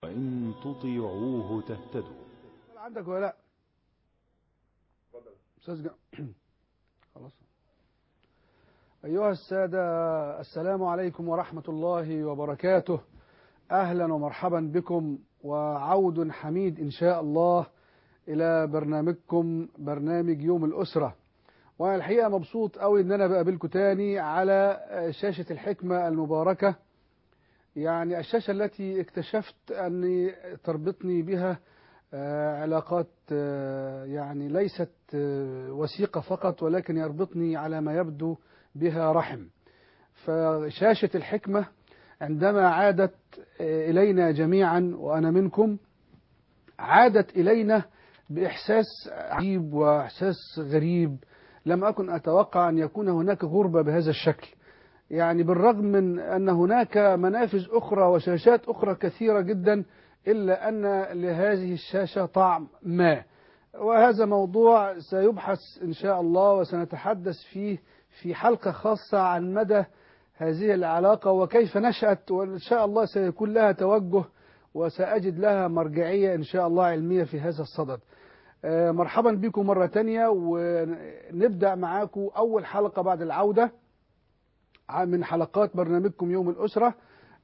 وإن تطيعوه تهتدوا. عندك ولا لا؟ أستاذ خلاص. أيها السادة، السلام عليكم ورحمة الله وبركاته. أهلا ومرحبا بكم، وعود حميد إن شاء الله إلى برنامجكم برنامج يوم الأسرة. وأنا الحقيقة مبسوط قوي إن أنا بقابلكم تاني على شاشة الحكمة المباركة، يعني الشاشة التي اكتشفت أني تربطني بها علاقات يعني ليست وثيقة فقط، ولكن يربطني على ما يبدو بها رحم. فشاشة الحكمة عندما عادت إلينا جميعا وأنا منكم، عادت إلينا بإحساس عجيب وإحساس غريب لم أكن أتوقع أن يكون هناك غربة بهذا الشكل. يعني بالرغم من أن هناك منافذ أخرى وشاشات أخرى كثيرة جدا، إلا أن لهذه الشاشة طعم ما، وهذا موضوع سيبحث إن شاء الله وسنتحدث فيه في حلقة خاصة عن مدى هذه العلاقة وكيف نشأت، وإن شاء الله سيكون لها توجه وسأجد لها مرجعية إن شاء الله علمية في هذا الصدد. مرحبا بكم مرة تانية، ونبدأ معاكم أول حلقة بعد العودة من حلقات برنامجكم يوم الأسرة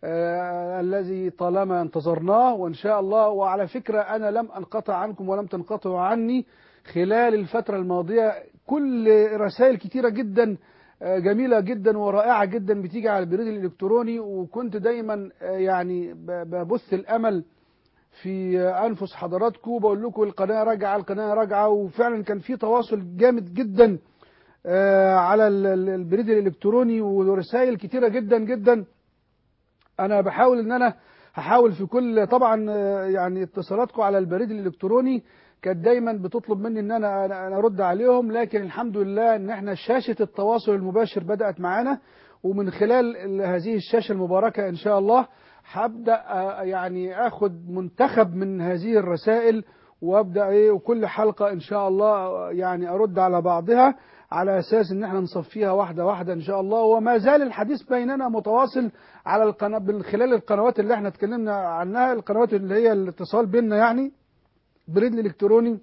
الذي طالما انتظرناه، وإن شاء الله. وعلى فكرة أنا لم أنقطع عنكم ولم تنقطعوا عني خلال الفترة الماضية. كل رسائل كتيرة جدا جميلة جدا ورائعة جدا بتيجي على البريد الإلكتروني، وكنت دايما يعني ببث الأمل في أنفس حضراتكم، بقول لكم القناة راجعة القناة راجعة، وفعلا كان في تواصل جامد جدا على البريد الإلكتروني ورسائل كتيرة جدا جدا. أنا بحاول إن أنا هحاول في كل طبعا يعني اتصالاتكم على البريد الإلكتروني كانت دايما بتطلب مني إن أنا أرد عليهم، لكن الحمد لله إن احنا شاشة التواصل المباشر بدأت معانا، ومن خلال هذه الشاشة المباركة إن شاء الله هبدأ يعني أخد منتخب من هذه الرسائل، وأبدأ وكل حلقة إن شاء الله يعني أرد على بعضها على أساس إن احنا نصفيها واحدة واحدة إن شاء الله. وما زال الحديث بيننا متواصل على القناة من خلال القنوات اللي احنا اتكلمنا عنها، القنوات اللي هي الاتصال بيننا، يعني بريد الإلكتروني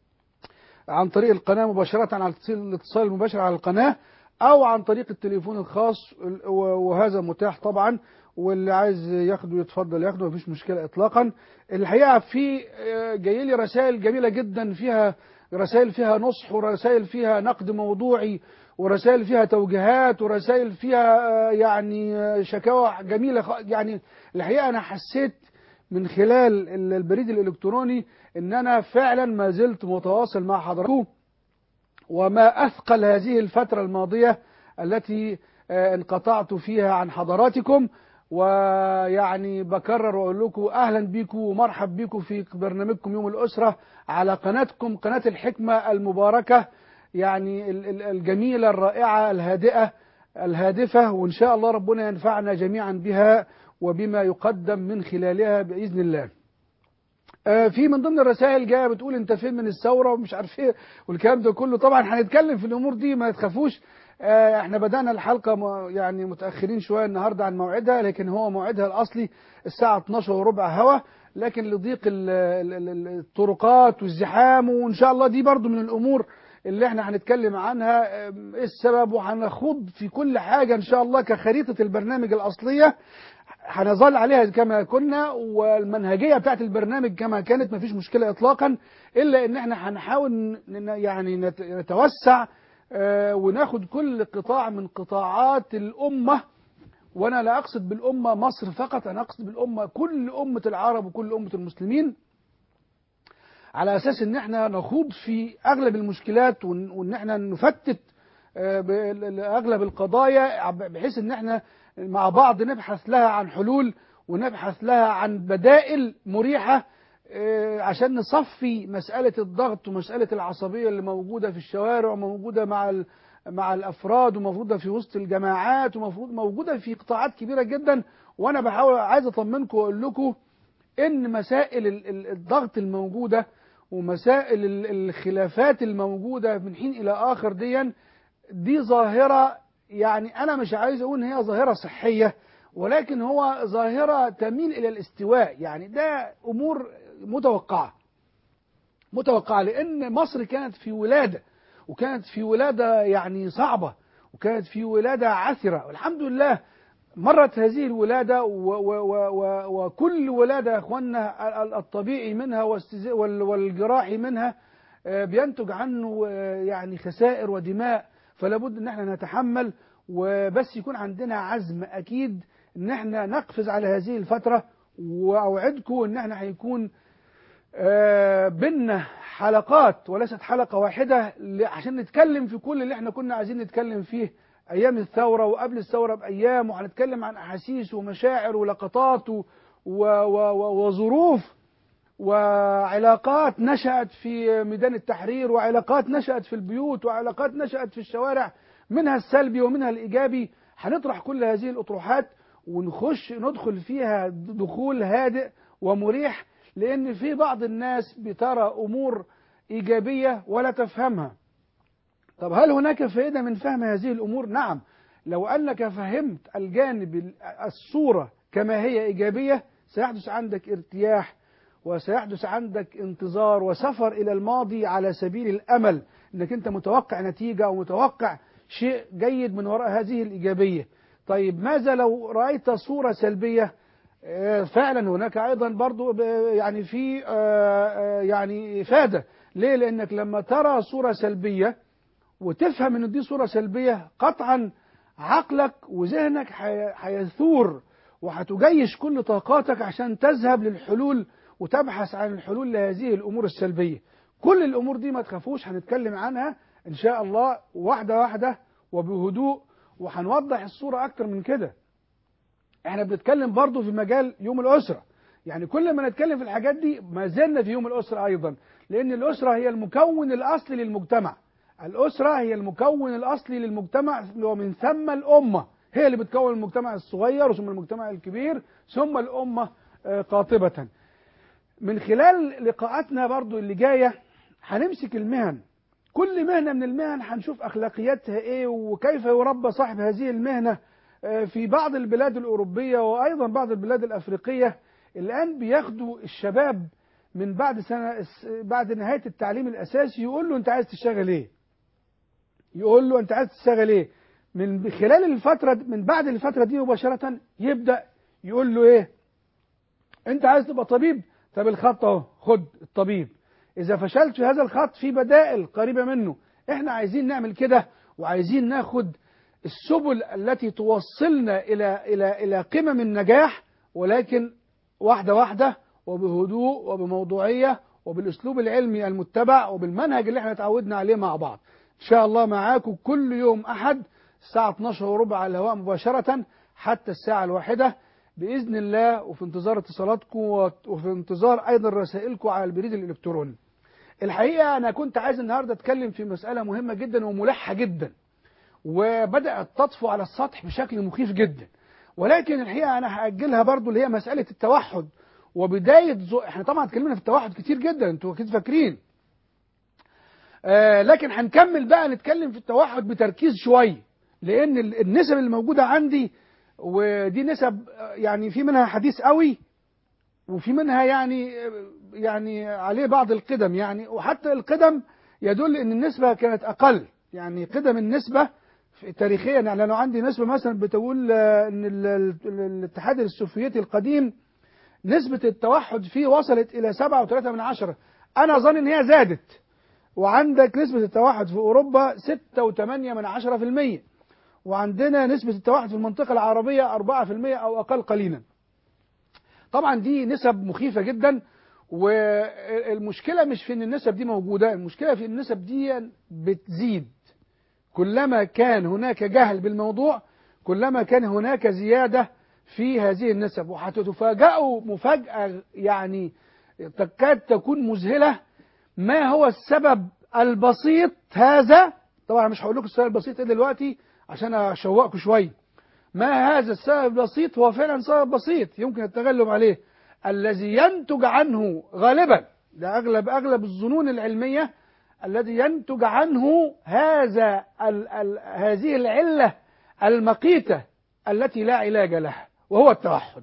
عن طريق القناة مباشرة على الاتصال المباشر على القناة، أو عن طريق التليفون الخاص، وهذا متاح طبعا، واللي عايز ياخده يتفضل ياخده، مفيش مشكلة إطلاقا. الحقيقة في جاي لي رسائل جميلة جدا، فيها رسائل فيها نصح، ورسائل فيها نقد موضوعي، ورسائل فيها توجيهات، ورسائل فيها يعني شكاوى جميلة. يعني الحقيقة أنا حسيت من خلال البريد الإلكتروني إن أنا فعلا ما زلت متواصل مع حضراتكم، وما أثقل هذه الفترة الماضية التي انقطعت فيها عن حضراتكم. ويعني بكرر وأقول لكم أهلا بكم ومرحب بكم في برنامجكم يوم الأسرة على قناتكم، قناة الحكمة المباركة، يعني الجميلة الرائعة الهادئة الهادفة، وإن شاء الله ربنا ينفعنا جميعا بها وبما يقدم من خلالها بإذن الله. في من ضمن الرسائل جايه بتقول انت فين من الثوره ومش عارف ايه والكلام ده كله. طبعا هنتكلم في الامور دي، ما تخافوش. احنا بدانا الحلقه يعني متاخرين شويه النهارده عن موعدها، لكن هو موعدها الاصلي الساعه 12 وربع هوا، لكن لضيق الطرقات والزحام، وان شاء الله دي برضو من الامور اللي احنا هنتكلم عنها ايه السبب، وهنخوض في كل حاجه ان شاء الله كخريطه البرنامج الاصليه هنظل عليها كما كنا، والمنهجية بتاعت البرنامج كما كانت، مفيش مشكلة إطلاقا، إلا إن احنا هنحاول يعني نتوسع وناخد كل قطاع من قطاعات الأمة. وأنا لا أقصد بالأمة مصر فقط، أنا أقصد بالأمة كل أمة العرب وكل أمة المسلمين، على أساس إن احنا نخوض في أغلب المشكلات، وإن احنا نفتت أغلب القضايا، بحيث إن احنا مع بعض نبحث لها عن حلول ونبحث لها عن بدائل مريحة، عشان نصفي مسألة الضغط ومسألة العصبية اللي موجودة في الشوارع، وموجودة مع الأفراد، وموجودة في وسط الجماعات، وموجودة في قطاعات كبيرة جدا. وأنا بحاول عايز أطمنكم وأقول لكم إن مسائل الضغط الموجودة ومسائل الخلافات الموجودة من حين إلى آخر دي ظاهرة، يعني أنا مش عايز أقول إن هي ظاهرة صحية، ولكن هو ظاهرة تميل إلى الاستواء. يعني ده أمور متوقعة لأن مصر كانت في ولادة، وكانت في ولادة يعني صعبة، وكانت في ولادة عثرة، والحمد لله مرت هذه الولادة وكل ولادة يا أخوانا الطبيعي منها والجراحي منها بينتج عنه يعني خسائر ودماء، فلا بد ان احنا نتحمل، وبس يكون عندنا عزم اكيد ان احنا نقفز على هذه الفترة. واوعدكم ان احنا هيكون بينا حلقات وليست حلقة واحدة عشان نتكلم في كل اللي احنا كنا عايزين نتكلم فيه ايام الثورة وقبل الثورة بايام، وهنتكلم عن احاسيس ومشاعر ولقطات وظروف وعلاقات نشأت في ميدان التحرير، وعلاقات نشأت في البيوت، وعلاقات نشأت في الشوارع، منها السلبي ومنها الإيجابي. هنطرح كل هذه الأطروحات ندخل فيها دخول هادئ ومريح، لأن في بعض الناس بترى أمور إيجابية ولا تفهمها. طب هل هناك فائدة من فهم هذه الأمور؟ نعم، لو أنك فهمت الجانب الصورة كما هي إيجابية سيحدث عندك ارتياح، وسيحدث عندك انتظار وسفر إلى الماضي على سبيل الأمل، أنك أنت متوقع نتيجة أو متوقع شيء جيد من وراء هذه الإيجابية. طيب ماذا لو رأيت صورة سلبية؟ فعلا هناك أيضا برضو يعني في يعني إفادة. ليه؟ لأنك لما ترى صورة سلبية وتفهم أن دي صورة سلبية، قطعا عقلك وذهنك هيثور وهتجيش كل طاقاتك عشان تذهب للحلول وتبحث عن الحلول لهذه الأمور السلبية. كل الأمور دي ما تخافوش، هنتكلم عنها إن شاء الله واحدة واحدة وبهدوء، وهنوضح الصورة أكتر من كده. احنا بنتكلم برضو في مجال يوم الأسرة، يعني كل ما نتكلم في الحاجات دي ما زلنا في يوم الأسرة أيضا، لأن الأسرة هي المكون الأصلي للمجتمع. الأسرة هي المكون الأصلي للمجتمع، ومن ثم الأمة هي اللي بتكون المجتمع الصغير ثم المجتمع الكبير ثم الأمة قاطبة. من خلال لقاءاتنا برضو اللي جاية هنمسك المهن، كل مهنة من المهن هنشوف أخلاقياتها إيه وكيف يربى صاحب هذه المهنة. في بعض البلاد الأوروبية وأيضا بعض البلاد الأفريقية الآن بياخدوا الشباب من بعد نهاية التعليم الأساسي، يقول له أنت عايز تشتغل إيه؟ يقول له أنت عايز تشتغل إيه؟ من خلال الفترة من بعد الفترة دي مباشرة يبدأ يقول له إيه؟ أنت عايز تبقى طبيب؟ طب الخط أهو، خد الطبيب. إذا فشلت في هذا الخط في بدائل قريبة منه. إحنا عايزين نعمل كده، وعايزين ناخد السبل التي توصلنا إلى قمم النجاح، ولكن واحدة واحدة وبهدوء وبموضوعية وبالأسلوب العلمي المتبع وبالمنهج اللي احنا اتعودنا عليه مع بعض. إن شاء الله معاكم كل يوم أحد الساعة 12:15 على الهواء مباشرة حتى الساعة 1 بإذن الله، وفي انتظار اتصالاتكم وفي انتظار أيضا رسائلكم على البريد الإلكتروني. الحقيقة أنا كنت عايز النهاردة أتكلم في مسألة مهمة جدا وملحة جدا، وبدأت تطفو على السطح بشكل مخيف جدا، ولكن الحقيقة أنا هأجلها برضو، اللي هي مسألة التوحد وبداية احنا طبعا اتكلمنا في التوحد كتير جدا، انتوا أكيد فاكرين، لكن هنكمل بقى نتكلم في التوحد بتركيز شوية، لأن النسب اللي موجودة عندي ودي نسب يعني في منها حديث قوي وفي منها يعني عليه بعض القدم، يعني وحتى القدم يدل ان النسبة كانت اقل، يعني قدم النسبة تاريخيا. يعني لو عندي نسبة مثلا بتقول ان الاتحاد السوفيتي القديم نسبة التوحد فيه وصلت الى 7.3، انا اظن ان هي زادت، وعندك نسبة التوحد في اوروبا 6.8%، وعندنا نسبة التوحد في المنطقة العربية 4% أو أقل قليلا. طبعا دي نسب مخيفة جدا، والمشكلة مش في أن النسب دي موجودة، المشكلة في أن النسب دي بتزيد. كلما كان هناك جهل بالموضوع كلما كان هناك زيادة في هذه النسب، وهتتفاجئوا مفاجأة يعني تكاد تكون مذهلة. ما هو السبب البسيط هذا؟ طبعا مش هقول لكم السبب البسيط دلوقتي عشان أشوقكم شوية. ما هذا السبب البسيط؟ هو فعلا سبب بسيط يمكن التغلب عليه، الذي ينتج عنه غالبا، ده أغلب الظنون العلمية، الذي ينتج عنه هذه العلة المقيتة التي لا علاج لها، وهو التوحد.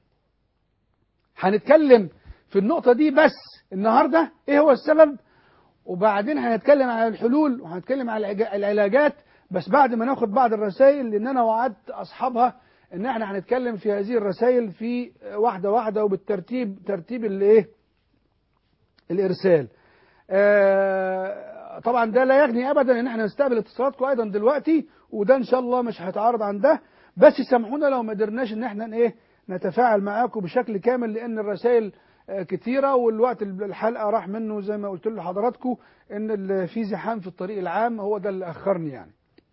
هنتكلم في النقطة دي بس النهاردة ايه هو السبب، وبعدين هنتكلم على الحلول وهنتكلم على العلاجات، بس بعد ما ناخد بعض الرسائل، لان انا وعدت اصحابها ان احنا هنتكلم في هذه الرسائل في واحدة واحدة وبالترتيب، ترتيب الايه الارسال. طبعا ده لا يغني ابدا ان احنا نستقبل اتصالاتكم ايضا دلوقتي، وده ان شاء الله مش هيتعارض عن ده، بس سامحونا لو ما قدرناش ان احنا ايه نتفاعل معاكم بشكل كامل، لان الرسائل كتيرة والوقت الحلقة راح منه زي ما قلت لحضراتكم ان في زحام في الطريق العام، هو ده اللي اخرني يعني.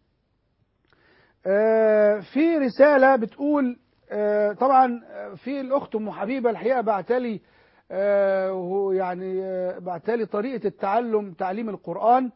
في رسالة بتقول طبعا في الاخت ام حبيبة الحقيقة بعتلي يعني بعتلي طريقة تعليم القرآن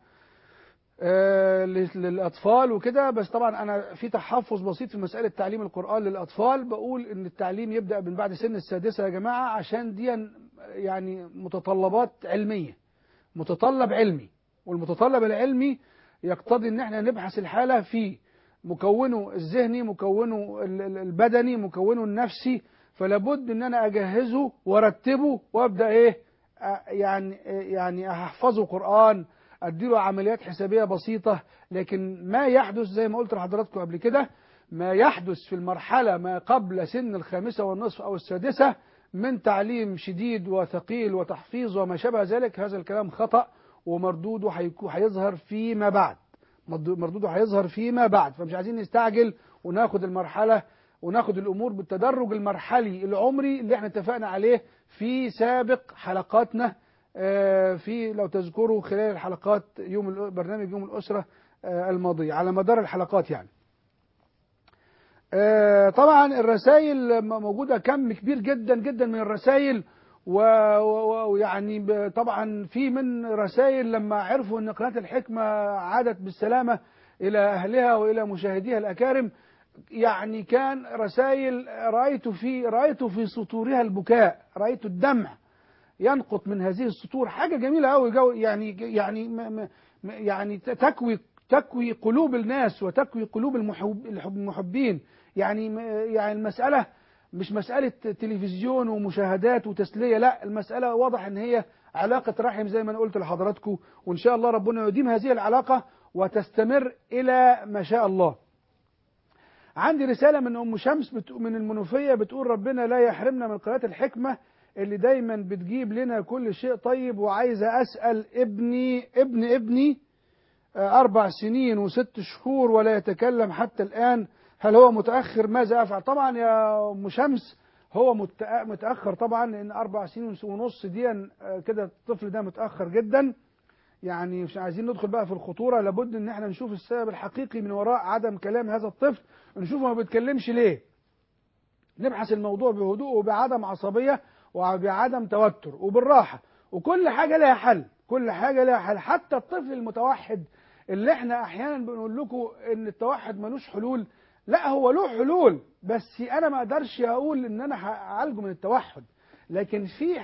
للأطفال وكده، بس طبعا أنا في تحفظ بسيط في مسألة تعليم القرآن للأطفال، بقول إن التعليم يبدأ من بعد سن السادسة يا جماعة، عشان دي يعني متطلبات علمية، متطلب علمي، والمتطلب العلمي يقتضي إن احنا نبحث الحالة في مكونه الذهني، مكونه البدني، مكونه النفسي، فلابد إن أنا أجهزه وأرتبه وأبدأ إيه يعني أحفظه قرآن، أديله عمليات حسابية بسيطة. لكن ما يحدث زي ما قلت لحضراتكم قبل كده، ما يحدث في المرحلة ما قبل سن الخامسة والنصف أو السادسة من تعليم شديد وثقيل وتحفيظ وما شابه ذلك، هذا الكلام خطأ، ومردوده هيظهر فيما بعد، مردوده هيظهر فيما بعد. فمش عايزين نستعجل وناخد المرحلة وناخد الأمور بالتدرج المرحلي العمري اللي احنا اتفقنا عليه في سابق حلقاتنا، في لو تذكروا خلال الحلقات برنامج يوم الأسرة الماضية على مدار الحلقات يعني. طبعا الرسائل موجودة كم كبير جدا جدا من الرسائل، ويعني طبعا في من رسائل لما عرفوا ان قناة الحكمة عادت بالسلامة الى اهلها والى مشاهديها الاكارم، يعني كان رسائل رأيت في سطورها البكاء، رأيت الدمع ينقط من هذه السطور، حاجة جميلة قوي، يعني تكوي قلوب الناس وتكوي قلوب المحبين. يعني المسألة مش مسألة تلفزيون ومشاهدات وتسلية، لا، المسألة واضح ان هي علاقة رحم زي ما انا قلت لحضراتكم، وان شاء الله ربنا يديم هذه العلاقة وتستمر الى ما شاء الله. عندي رسالة من ام شمس من المنوفية بتقول ربنا لا يحرمنا من قناة الحكمة اللي دايما بتجيب لنا كل شيء طيب، وعايزة أسأل ابني 4 سنين و6 شهور ولا يتكلم حتى الآن، هل هو متأخر؟ ماذا أفعل؟ طبعا يا أم شمس هو متأخر طبعا، لأن 4 سنين ونص دي كده الطفل ده متأخر جدا، يعني مش عايزين ندخل بقى في الخطورة، لابد ان احنا نشوف السبب الحقيقي من وراء عدم كلام هذا الطفل، نشوف ما بيتكلمش ليه، نبحث الموضوع بهدوء وبعدم عصبية وبعدم توتر وبالراحة، وكل حاجة لها حل، كل حاجة لها حل. حتى الطفل المتوحد اللي احنا احيانا بنقول لكم ان التوحد ملوش حلول، لا هو له حلول، بس انا ما اقدرش اقول ان انا هعالجه من التوحد، لكن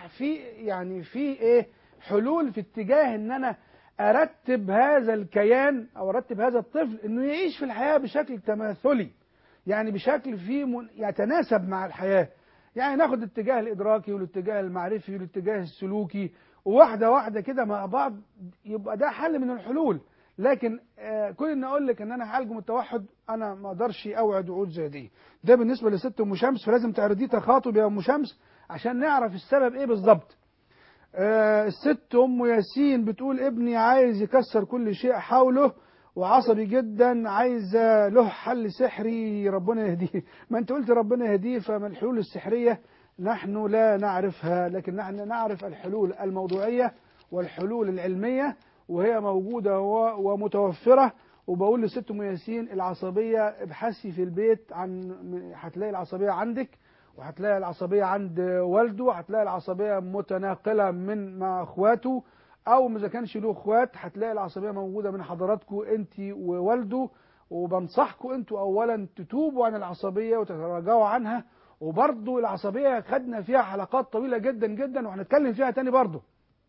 في ايه حلول في اتجاه ان انا ارتب هذا الكيان او ارتب هذا الطفل انه يعيش في الحياة بشكل تماثلي، يعني بشكل فيه يتناسب مع الحياة، يعني ناخد الاتجاه الإدراكي والاتجاه المعرفي والاتجاه السلوكي، وواحدة واحدة كده مع بعض، يبقى ده حل من الحلول. لكن كل ان اقول لك ان انا هعالجه من التوحد، انا ما اقدرش اوعد وعود زي دي. ده بالنسبة لست ام شمس، فلازم تعرضيه تخاطب يا ام شمس عشان نعرف السبب ايه بالظبط. الست ام ياسين بتقول ابني عايز يكسر كل شيء حوله وعصبي جدا، عايز له حل سحري ربنا يهديه. ما انت قلت ربنا يهديه، فما الحلول السحرية نحن لا نعرفها، لكن نحن نعرف الحلول الموضوعية والحلول العلمية، وهي موجودة ومتوفرة. وبقول لست ام ياسين العصبية ابحثي في البيت هتلاقي العصبية عندك، وهتلاقي العصبية عند والده، وهتلاقي العصبية متناقلة مع اخواته، او اذا كانش له اخوات هتلاقي العصبيه موجوده من حضراتكم انت ووالده. وبنصحكم انتوا اولا تتوبوا عن العصبيه وتتراجعوا عنها، وبرضه العصبيه خدنا فيها حلقات طويله جدا جدا وهنتكلم فيها تاني برضه،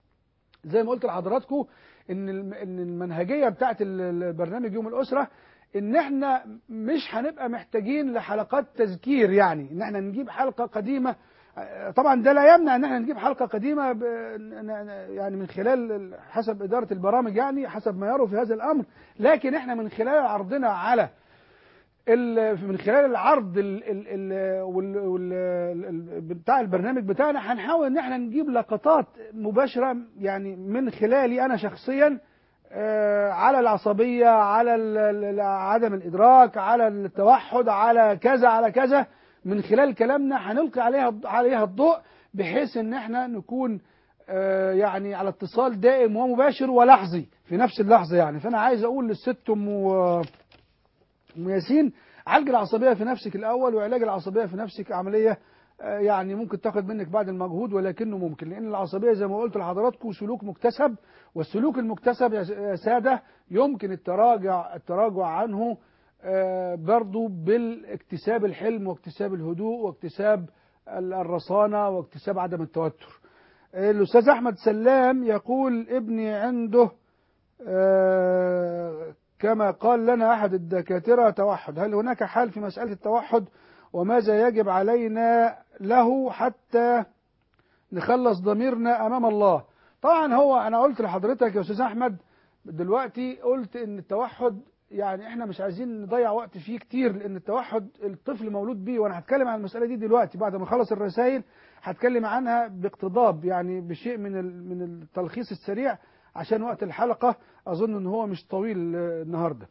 زي ما قلت لحضراتكم ان المنهجيه بتاعت البرنامج يوم الاسره ان احنا مش هنبقى محتاجين لحلقات تذكير، يعني ان احنا نجيب حلقة قديمة. طبعا ده لا يمنع ان احنا نجيب حلقة قديمة يعني من خلال حسب إدارة البرامج، يعني حسب ما يروا في هذا الأمر. لكن احنا من خلال عرضنا على من خلال العرض بتاع البرنامج بتاعنا هنحاول ان احنا نجيب لقطات مباشرة، يعني من خلالي انا شخصيا، على العصبية، على عدم الإدراك، على التوحد، على كذا على كذا. من خلال كلامنا هنلقي عليها الضوء، بحيث ان احنا نكون يعني على اتصال دائم ومباشر ولحظي في نفس اللحظة. يعني فانا عايز اقول للست ام ياسين: عالج العصبية في نفسك الأول، وعلاج العصبية في نفسك عملية يعني ممكن تاخد منك بعض المجهود، ولكنه ممكن، لأن العصبية زي ما قلت لحضراتكم سلوك مكتسب، والسلوك المكتسب يا سادة يمكن التراجع عنه برضو بالاكتساب الحلم، واكتساب الهدوء، واكتساب الرصانة، واكتساب عدم التوتر. الأستاذ أحمد سلام يقول: ابني عنده كما قال لنا أحد الدكاترة توحد، هل هناك حل في مسألة التوحد؟ وماذا يجب علينا له حتى نخلص ضميرنا أمام الله؟ طبعا هو أنا قلت لحضرتك يا أستاذ أحمد دلوقتي، قلت إن التوحد يعني إحنا مش عايزين نضيع وقت فيه كتير، لأن التوحد الطفل مولود بيه، وأنا هتكلم عن المسألة دي دلوقتي بعد ما أخلص الرسائل، هتكلم عنها باقتضاب، يعني بشيء من التلخيص السريع عشان وقت الحلقة أظن إن هو مش طويل النهاردة.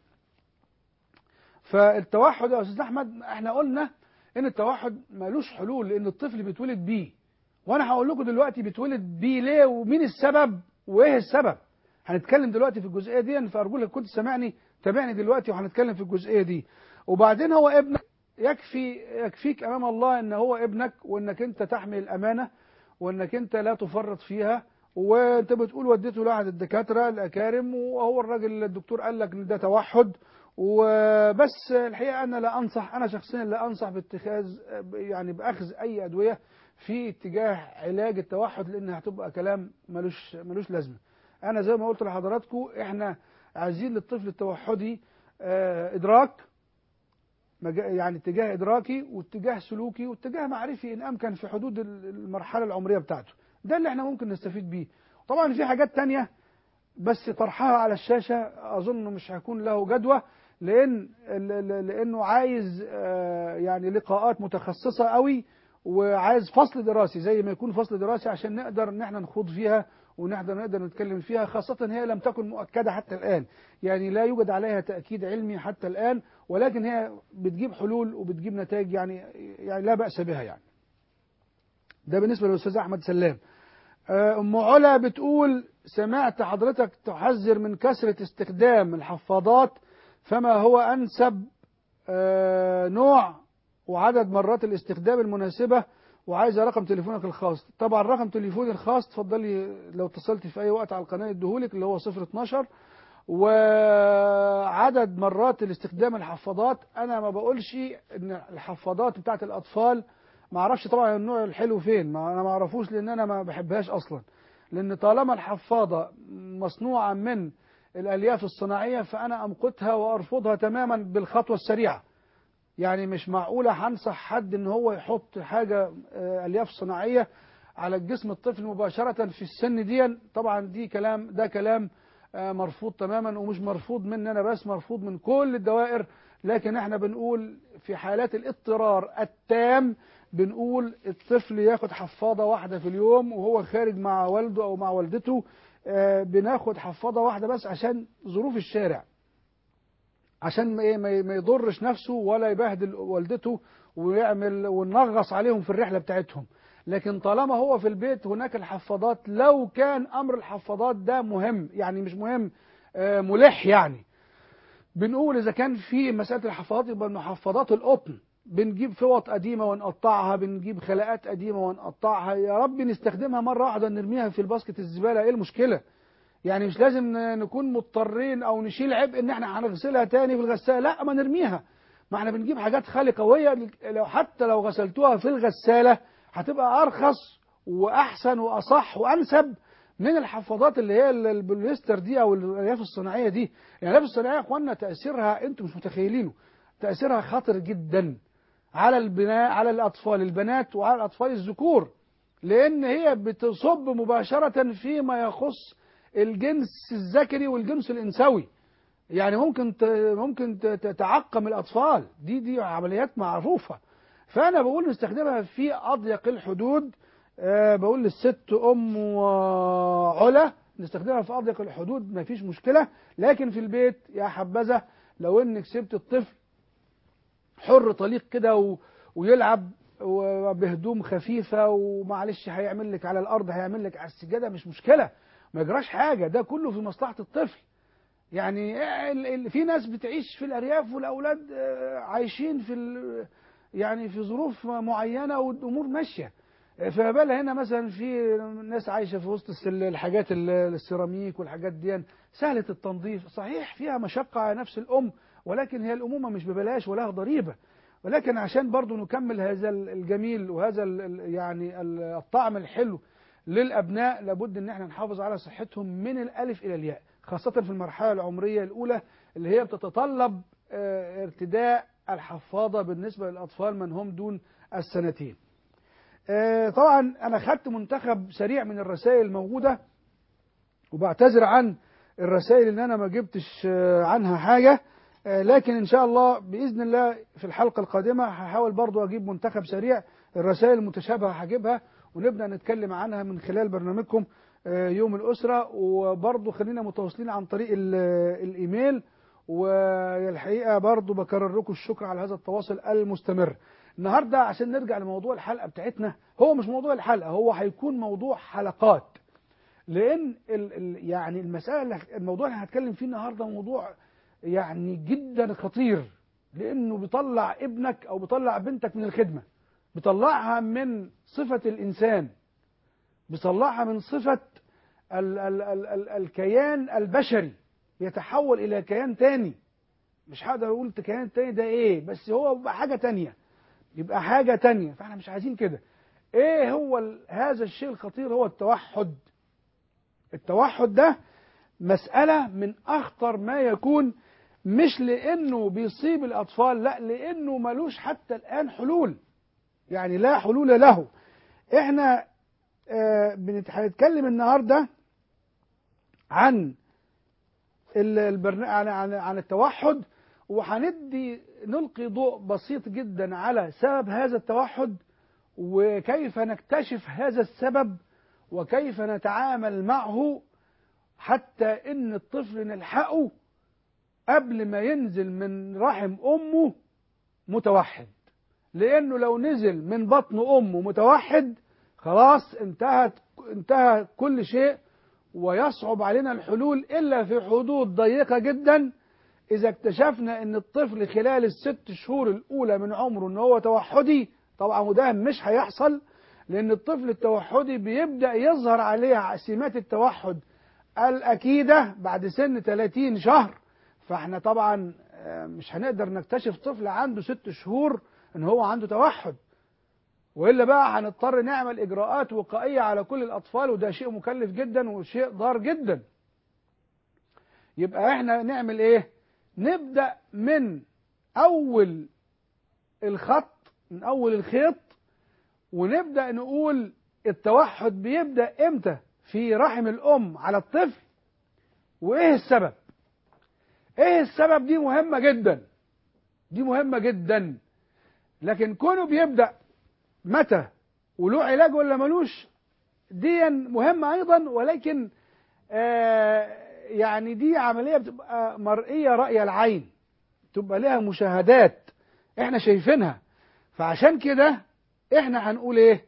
فالتوحد يا أستاذ أحمد احنا قلنا إن التوحد مالوش حلول، لأن الطفل بيتولد بيه، وأنا هقول لكم دلوقتي بيتولد بيه ليه ومين السبب وإيه السبب. هنتكلم دلوقتي في الجزئية دي، فأرجو لك كنت سامعني تابعني دلوقتي، وهنتكلم في الجزئية دي. وبعدين هو ابنك، يكفيك أمام الله إن هو ابنك، وإنك أنت تحمل الأمانة، وإنك أنت لا تفرط فيها. وانت بتقول وديته لاحد الدكاتره الاكارم، وهو الراجل الدكتور قال لك ان ده توحد وبس. الحقيقه انا لا انصح، انا شخصيا لا انصح باتخاذ يعني باخذ اي ادويه في اتجاه علاج التوحد، لان هتبقى كلام ملوش لازمه. انا زي ما قلت لحضراتكم احنا عايزين للطفل التوحدي ادراك، يعني اتجاه ادراكي واتجاه سلوكي واتجاه معرفي ان امكن في حدود المرحله العمريه بتاعته. ده اللي احنا ممكن نستفيد بيه. طبعا في حاجات تانية بس طرحها على الشاشة أظن مش هيكون له جدوى، لأنه عايز يعني لقاءات متخصصة قوي، وعايز فصل دراسي زي ما يكون فصل دراسي عشان نقدر ان احنا نخوض فيها ونقدر نتكلم فيها، خاصة هي لم تكن مؤكدة حتى الآن، يعني لا يوجد عليها تأكيد علمي حتى الآن، ولكن هي بتجيب حلول وبتجيب نتائج يعني لا بأس بها يعني. ده بالنسبة للأستاذ أحمد سلام. أم علا بتقول: سمعت حضرتك تحذر من كثرة استخدام الحفاضات، فما هو أنسب نوع وعدد مرات الاستخدام المناسبة، وعايزة رقم تليفونك الخاص. طبعا رقم تليفوني الخاص تفضلي لو اتصلت في أي وقت على القناة اديهولك، اللي هو 012. وعدد مرات الاستخدام الحفاضات، أنا ما بقولش إن الحفاضات بتاعت الأطفال ما اعرفش طبعا النوع الحلو فين، انا ما اعرفوش لان انا ما بحبهاش اصلا، لان طالما الحفاضه مصنوعه من الالياف الصناعيه فانا امقتها وارفضها تماما بالخطوه السريعه. يعني مش معقوله هنصح حد ان هو يحط حاجه الياف صناعيه على جسم الطفل مباشره في السن دي. طبعا ده كلام مرفوض تماما، ومش مرفوض مني انا بس، مرفوض من كل الدوائر. لكن احنا بنقول في حالات الاضطرار التام بنقول الطفل ياخد حفاضة واحدة في اليوم وهو خارج مع والده أو مع والدته، بناخد حفاضة واحدة بس عشان ظروف الشارع، عشان ما يضرش نفسه ولا يبهدل والدته ونغص عليهم في الرحلة بتاعتهم. لكن طالما هو في البيت هناك الحفاضات، لو كان أمر الحفاضات ده مهم، يعني مش مهم ملح، يعني بنقول إذا كان في مسألة الحفاضات يبقى محفاضات القطن، بنجيب فوط قديمة ونقطعها، بنجيب خلاقات قديمة ونقطعها، يا رب نستخدمها مرة واحدة نرميها في الباسكت الزبالة، ايه المشكلة؟ يعني مش لازم نكون مضطرين او نشيل عبء ان احنا هنغسلها تاني في الغسالة، لا ما نرميها. ما احنا بنجيب حاجات خالي قوية، حتى لو غسلتوها في الغسالة هتبقى ارخص واحسن واصح وانسب من الحفاضات اللي هي البوليستر دي او الالياف الصناعيه دي. الالياف الصناعيه يا اخوانا تاثيرها انتم مش متخيلينه، تاثيرها خطر جدا على البناء، على الاطفال البنات وعلى الاطفال الذكور، لان هي بتصب مباشره فيما يخص الجنس الذكري والجنس الانثوي. يعني ممكن تعقم الاطفال، دي عمليات معروفه. فانا بقول نستخدمها في اضيق الحدود. بقول للست علا نستخدمها في اضيق الحدود ما فيش مشكله، لكن في البيت يا حبذا لو انك سبت الطفل حر طليق كده ويلعب بهدوم خفيفه، ومعلش هيعمل لك على الارض، هيعمل لك على السجاده، مش مشكله، ما يجراش حاجه، ده كله في مصلحه الطفل. يعني في ناس بتعيش في الارياف والاولاد عايشين يعني في ظروف معينه والامور ماشيه. فما بالها هنا مثلا في ناس عايشه في وسط الحاجات السيراميك والحاجات دي سهله التنظيف، صحيح فيها مشقه على نفس الام، ولكن هي الامومه مش ببلاش ولها ضريبه. ولكن عشان برضو نكمل هذا الجميل وهذا يعني الطعم الحلو للابناء، لابد ان احنا نحافظ على صحتهم من الالف الى الياء، خاصه في المرحله العمريه الاولى اللي هي بتتطلب ارتداء الحفاضه بالنسبه للاطفال من هم دون السنتين. طبعا انا خدت منتخب سريع من الرسائل الموجوده، وبعتذر عن الرسائل اللي انا ما جبتش عنها حاجه، لكن ان شاء الله باذن الله في الحلقه القادمه هحاول برضو اجيب منتخب سريع. الرسائل المتشابهه هجيبها ونبدا نتكلم عنها من خلال برنامجكم يوم الاسره، وبرضو خلينا متواصلين عن طريق الايميل. والحقيقه برضو بكرر لكم الشكر على هذا التواصل المستمر. النهارده عشان نرجع لموضوع الحلقه بتاعتنا، هو مش موضوع الحلقه، هو هيكون موضوع حلقات، لان يعني الموضوع اللي هنتكلم فيه النهارده موضوع يعني جدا خطير، لانه بيطلع ابنك او بيطلع بنتك من الخدمه، بيطلعها من صفه الانسان، بيطلعها من صفه الكيان البشري، يتحول الى كيان تاني. مش هقدر اقول كيان تاني ده ايه، بس هو بيبقى حاجه تانيه، يبقى حاجه تانيه، فاحنا مش عايزين كده. ايه هو هذا الشيء الخطير؟ هو التوحد. التوحد ده مسألة من أخطر ما يكون، مش لأنه بيصيب الأطفال، لا، لأنه ملوش حتى الآن حلول، يعني لا حلول له. احنا هنتكلم النهاردة عن عن التوحد، نلقي ضوء بسيط جدا على سبب هذا التوحد، وكيف نكتشف هذا السبب، وكيف نتعامل معه حتى ان الطفل نلحقه قبل ما ينزل من رحم امه متوحد. لانه لو نزل من بطن امه متوحد خلاص انتهى كل شيء، ويصعب علينا الحلول الا في حدود ضيقه جدا. اذا اكتشفنا ان الطفل خلال ال6 شهور الاولى من عمره ان هو توحدي، طبعا وده مش هيحصل، لان الطفل التوحدي بيبدا يظهر عليه سمات التوحد الأكيدة بعد سن 30 شهر. فاحنا طبعا مش هنقدر نكتشف طفل عنده 6 شهور ان هو عنده توحد، وإلا بقى هنضطر نعمل إجراءات وقائية على كل الأطفال، وده شيء مكلف جدا وشيء ضار جدا. يبقى احنا نعمل ايه؟ نبدأ من أول الخط، من أول الخيط، ونبدأ نقول التوحد بيبدأ امتى في رحم الأم على الطفل، وإيه السبب؟ إيه السبب؟ دي مهمة جدا، دي مهمة جدا. لكن كونه بيبدأ متى وله علاج ولا ملوش، دي مهمة أيضا، ولكن يعني دي عملية بتبقى مرئية رأي العين، تبقى لها مشاهدات احنا شايفينها. فعشان كده احنا هنقول ايه؟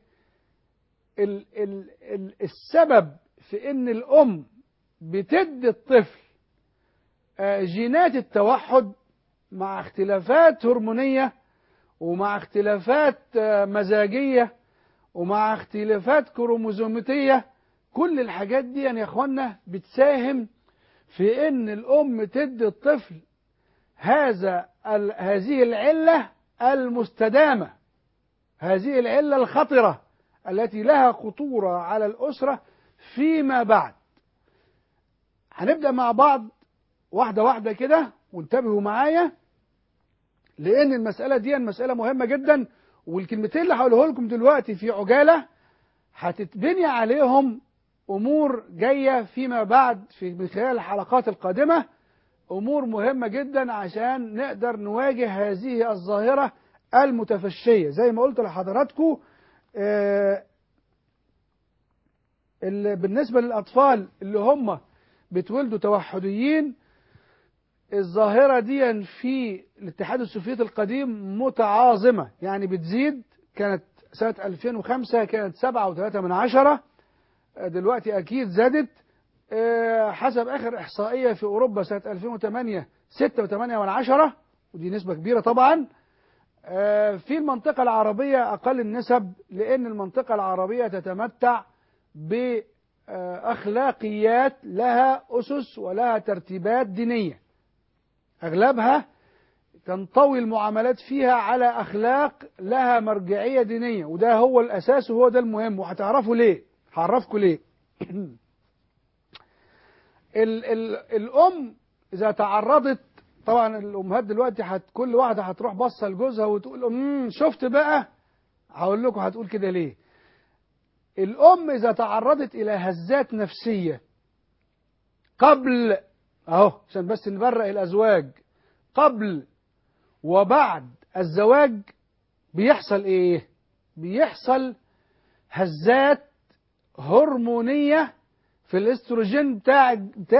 السبب في ان الام بتدي الطفل جينات التوحد مع اختلافات هرمونية، ومع اختلافات مزاجية، ومع اختلافات كروموزوميتية. كل الحاجات دي يا اخوانا بتساهم في ان الام تدي الطفل هذه العلة المستدامة، هذه العلة الخطرة التي لها خطورة على الأسرة فيما بعد. هنبدأ مع بعض واحدة واحدة كده، وانتبهوا معايا لأن المسألة دي مسألة مهمة جدا، والكلمتين اللي هقوله لكم دلوقتي في عجالة هتتبني عليهم أمور جاية فيما بعد من خلال الحلقات القادمة، أمور مهمة جدا عشان نقدر نواجه هذه الظاهرة المتفشية. زي ما قلت لحضراتكم بالنسبة للأطفال اللي هم بتولدوا توحديين، الظاهرة دي في الاتحاد السوفيتي القديم متعاظمة، يعني بتزيد. كانت سنة 2005 كانت 7.3، دلوقتي أكيد زادت. حسب آخر إحصائية في أوروبا سنة 2008 6.8، ودي نسبة كبيرة طبعا. في المنطقة العربية أقل النسب، لأن المنطقة العربية تتمتع بأخلاقيات لها أسس ولها ترتيبات دينية، أغلبها تنطوي المعاملات فيها على أخلاق لها مرجعية دينية، وده هو الأساس وهو ده المهم، وهتعرفوا ليه. هعرفكم ليه. الأم إذا تعرضت، طبعا الأمهات دلوقتي كل واحدة هتروح بصة لجوزها وتقول شفت بقى، هقول لكم هتقول كده ليه. الأم إذا تعرضت إلى هزات نفسية قبل، عشان بس نبرق الأزواج، قبل وبعد الزواج بيحصل إيه؟ بيحصل هزات هرمونية في الاستروجين بتاع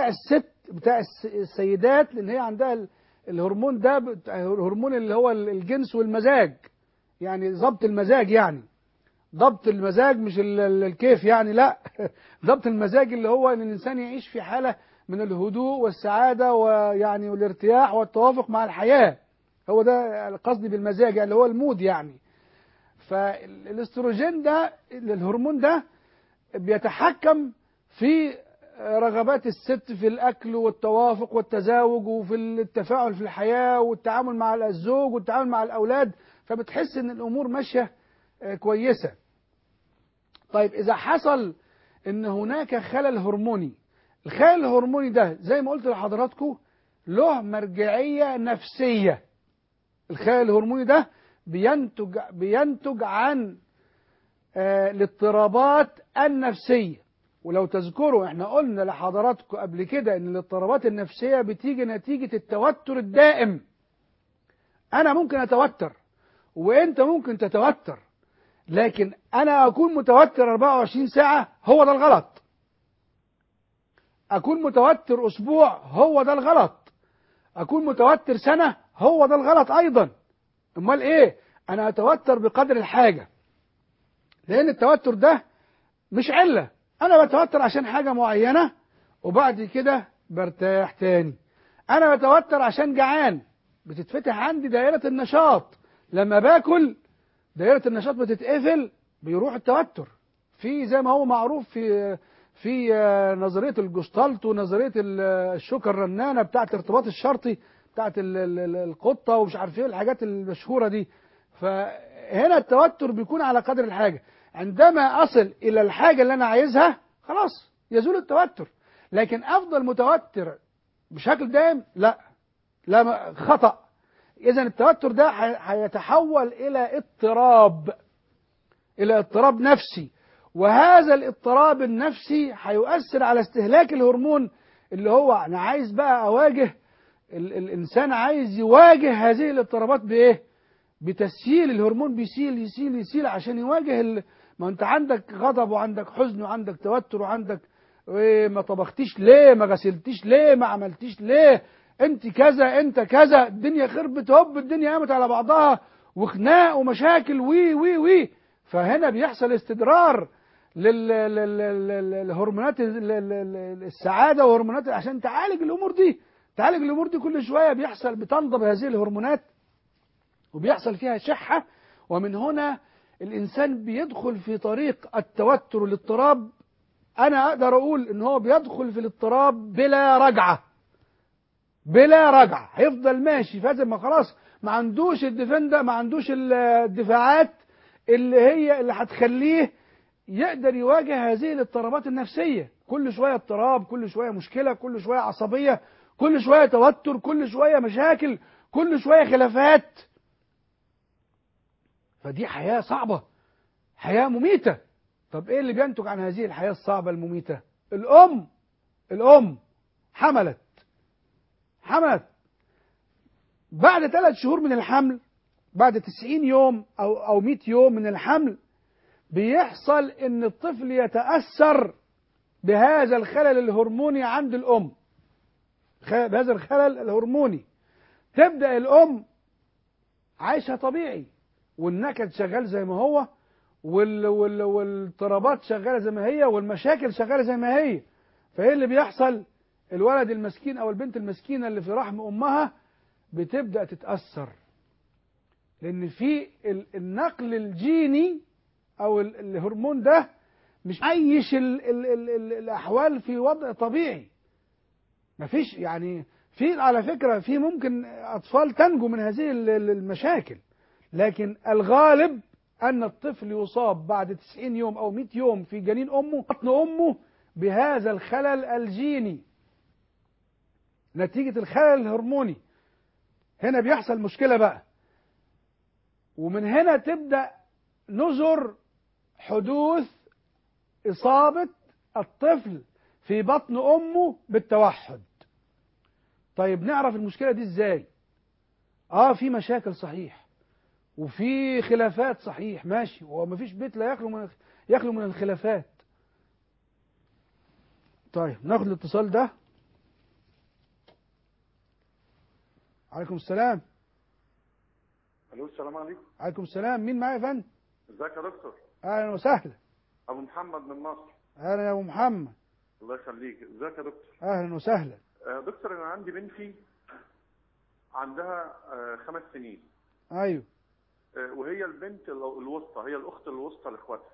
السيدات، لأن هي عندها الهرمون ده، الهرمون اللي هو الجنس والمزاج، يعني ضبط المزاج، يعني ضبط المزاج مش الكيف يعني، لا ضبط المزاج اللي هو ان الانسان يعيش في حالة من الهدوء والسعادة ويعني والارتياح والتوافق مع الحياة، هو ده قصدي بالمزاج، يعني اللي هو المود يعني. فالاستروجين ده، الهرمون ده بيتحكم في رغبات الست في الأكل والتوافق والتزاوج وفي التفاعل في الحياة والتعامل مع الزوج والتعامل مع الأولاد، فبتحس إن الأمور ماشية كويسة. طيب إذا حصل إن هناك خلل هرموني، الخلل الهرموني ده زي ما قلت لحضراتكم له مرجعية نفسية. الخلل الهرموني ده بينتج عن الاضطرابات النفسية. ولو تذكروا احنا قلنا لحضراتكم قبل كده ان الاضطرابات النفسية بتيجي نتيجة التوتر الدائم. انا ممكن اتوتر وانت ممكن تتوتر، لكن انا اكون متوتر 24 ساعة هو ده الغلط. اكون متوتر اسبوع هو ده الغلط. اكون متوتر سنة هو ده الغلط ايضا. امال ايه؟ انا اتوتر بقدر الحاجة، لان التوتر ده مش علة. انا بتوتر عشان حاجة معينة وبعد كده برتاح تاني. انا بتوتر عشان جعان، بتتفتح عندي دائرة النشاط، لما باكل دائرة النشاط بتتقفل، بيروح التوتر. في زي ما هو معروف في نظرية الجستالت ونظرية الشوكة الرنانة بتاعت ارتباط الشرطي بتاعت القطة ومش عارف ايه الحاجات المشهورة دي. فهنا التوتر بيكون على قدر الحاجة. عندما أصل إلى الحاجة اللي أنا عايزها خلاص يزول التوتر. لكن أفضل متوتر بشكل دائم لا خطأ. إذن التوتر ده هيتحول إلى اضطراب نفسي، وهذا الاضطراب النفسي هيؤثر على استهلاك الهرمون اللي هو أنا عايز بقى أواجه. الإنسان عايز يواجه هذه الاضطرابات بإيه؟ بتسييل الهرمون، بيسيل يسيل يسيل عشان يواجه ما انت عندك غضب وعندك حزن وعندك توتر وعندك ما طبختيش ليه، ما غسلتيش ليه، ما عملتيش ليه، انت كذا انت كذا، الدنيا خربت، هوب الدنيا قامت على بعضها وخناق ومشاكل وي. فهنا بيحصل استدرار للهرمونات السعادة وهرمونات عشان تعالج الامور دي كل شوية بتنضب هذه الهرمونات وبيحصل فيها شحة. ومن هنا الإنسان بيدخل في طريق التوتر والاضطراب. أنا أقدر أقول إن هو بيدخل في الاضطراب بلا رجعة، هيفضل ماشي فازم، ما خلاص ما عندوش الدفاعات اللي هتخليه يقدر يواجه هذه الاضطرابات النفسية. كل شوية اضطراب، كل شوية مشكلة، كل شوية عصبية، كل شوية توتر، كل شوية مشاكل، كل شوية خلافات. فدي حياة صعبة، حياة مميتة. طب ايه اللي بينتج عن هذه الحياة الصعبة المميتة؟ الأم حملت بعد 3 شهور من الحمل، بعد 90 يوم أو 100 يوم من الحمل، بيحصل إن الطفل يتأثر بهذا الخلل الهرموني عند الأم، بهذا الخلل الهرموني. تبدأ الأم عايشة طبيعي، والنكد شغال زي ما هو، والاضطرابات شغالة زي ما هي، والمشاكل شغالة زي ما هي. فايه اللي بيحصل؟ الولد المسكين او البنت المسكينة اللي في رحم امها بتبدأ تتأثر، لان في النقل الجيني او الهرمون ده مش عايش الاحوال في وضع طبيعي. مفيش يعني، في على فكرة في ممكن اطفال تنجو من هذه المشاكل، لكن الغالب أن الطفل يصاب بعد 90 يوم أو 100 يوم في جنين أمه، بطن أمه، بهذا الخلل الجيني نتيجة الخلل الهرموني. هنا بيحصل مشكلة بقى، ومن هنا تبدأ نذر حدوث إصابة الطفل في بطن أمه بالتوحد. طيب نعرف المشكلة دي إزاي؟ في مشاكل صحيح، وفي خلافات صحيح، ماشي، ومفيش بيت لا يخلو من الخلافات. طيب ناخد الاتصال ده. عليكم السلام. الو، السلام عليكم. عليكم السلام. مين معايا يا فندم؟ ازيك يا دكتور؟ اهلا وسهلا. ابو محمد من مصر. اهلا يا ابو محمد. الله يخليك. ازيك يا دكتور؟ اهلا وسهلا. دكتور، انا عندي بنتي عندها 5 سنين. ايوه. وهي البنت الوسطى، هي الاخت الوسطى لاخواتها.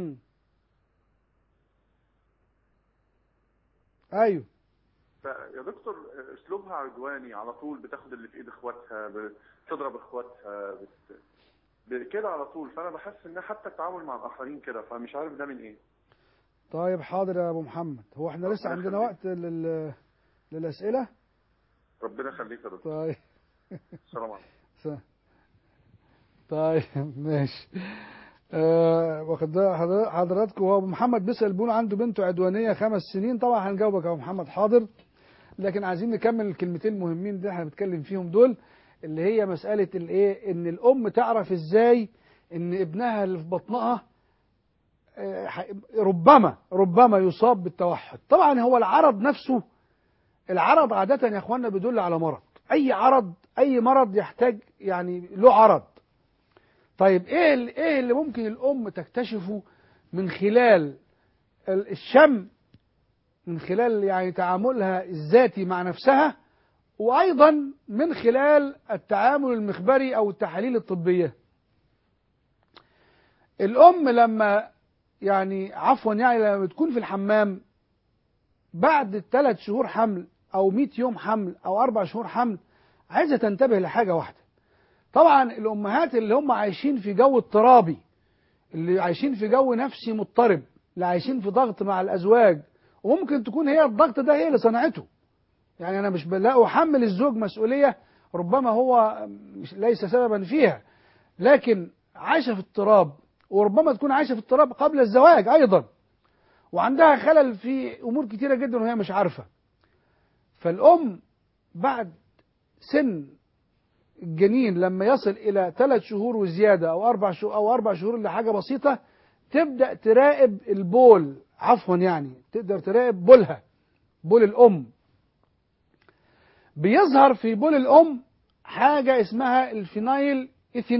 ايوه. يا دكتور، اسلوبها عدواني على طول، بتاخد اللي في ايد اخواتها، بتضرب اخواتها، كده على طول. فانا بحس ان حتى التعامل مع الاخرين كده، فمش عارف ده من ايه. طيب حاضر يا ابو محمد، هو احنا لسه عندنا وقت للاسئله؟ ربنا يخليك يا دكتور. طيب. السلام عليكم. طيب ماشي. واخد حضراتكم، هو ابو محمد بيسال بيقول عنده بنته عدوانيه 5 سنين. طبعا هنجاوبك يا ابو محمد حاضر، لكن عايزين نكمل الكلمتين المهمين اللي احنا بنتكلم فيهم دول، اللي هي مساله الايه، ان الام تعرف ازاي ان ابنها اللي في بطنها ربما يصاب بالتوحد. طبعا هو العرض نفسه، العرض عاده يا اخوانا بيدل على مرض. اي مرض يحتاج يعني له عرض. طيب ايه اللي ممكن الام تكتشفه من خلال الشم، من خلال يعني تعاملها الذاتي مع نفسها، وايضا من خلال التعامل المخبري او التحاليل الطبيه؟ الام لما لما بتكون في الحمام بعد 3 شهور حمل او 100 يوم حمل او 4 شهور حمل، عايزه تنتبه لحاجه واحده. طبعا الامهات اللي هم عايشين في جو اضطرابي، اللي عايشين في جو نفسي مضطرب، اللي عايشين في ضغط مع الازواج، وممكن تكون هي الضغط ده هي اللي صنعته. يعني انا مش لا احمل الزوج مسؤوليه، ربما هو ليس سببا فيها، لكن عايشه في اضطراب، وربما تكون عايشه في اضطراب قبل الزواج ايضا، وعندها خلل في امور كتيره جدا وهي مش عارفه. فالام بعد سن الجنين لما يصل إلى 3 شهور وزيادة أو 4 شهور أو 4 شهور لحاجة بسيطة، تبدأ تراقب البول، تقدر تراقب بولها، بول الأم. بيظهر في بول الأم حاجة اسمها الفينايل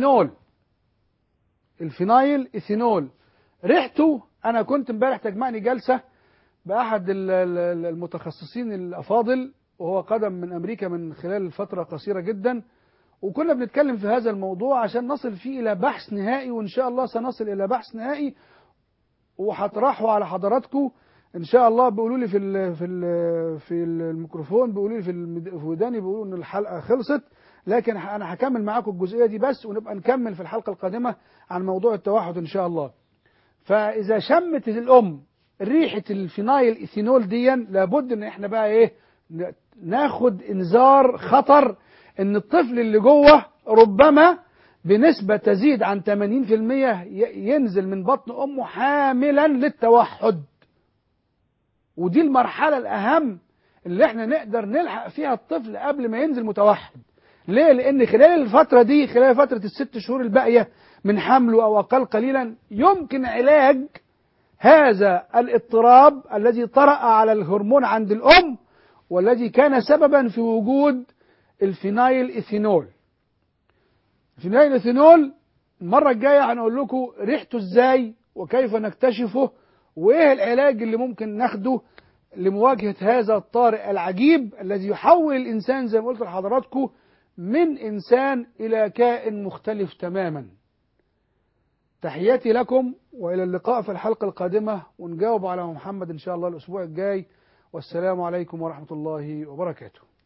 إيثينول. ريحته، أنا كنت امبارح تجمعني جلسة بأحد المتخصصين الأفاضل، وهو قدم من أمريكا من خلال فترة قصيرة جدا، وكنا بنتكلم في هذا الموضوع عشان نصل فيه إلى بحث نهائي، وإن شاء الله سنصل إلى بحث نهائي وهطرحه على حضراتكم إن شاء الله. بيقولوا لي في الميكروفون، بيقولوا لي في وداني، بيقولوا إن الحلقة خلصت، لكن أنا هكمل معاكم الجزئية دي بس، ونبقى نكمل في الحلقة القادمة عن موضوع التوحد إن شاء الله. فإذا شمت الأم ريحة الفينايل إيثينول دي لابد إن إحنا بقى إيه ناخد إنذار خطر إن الطفل اللي جوه ربما بنسبة تزيد عن 80% ينزل من بطن أمه حاملا للتوحد. ودي المرحلة الأهم اللي إحنا نقدر نلحق فيها الطفل قبل ما ينزل متوحد. ليه؟ لأن خلال الفترة دي، خلال فترة ال6 شهور الباقية من حمله أو أقل قليلا، يمكن علاج هذا الاضطراب الذي طرأ على الهرمون عند الأم والذي كان سببا في وجود الفينايل إيثينول. الفينايل إيثينول المرة الجاية هنقول لكم ريحته ازاي وكيف نكتشفه وايه العلاج اللي ممكن ناخده لمواجهة هذا الطارئ العجيب الذي يحول الإنسان زي ما قلت لحضراتكم من إنسان إلى كائن مختلف تماما. تحياتي لكم وإلى اللقاء في الحلقة القادمة، ونجاوب على محمد إن شاء الله الأسبوع الجاي. والسلام عليكم ورحمة الله وبركاته.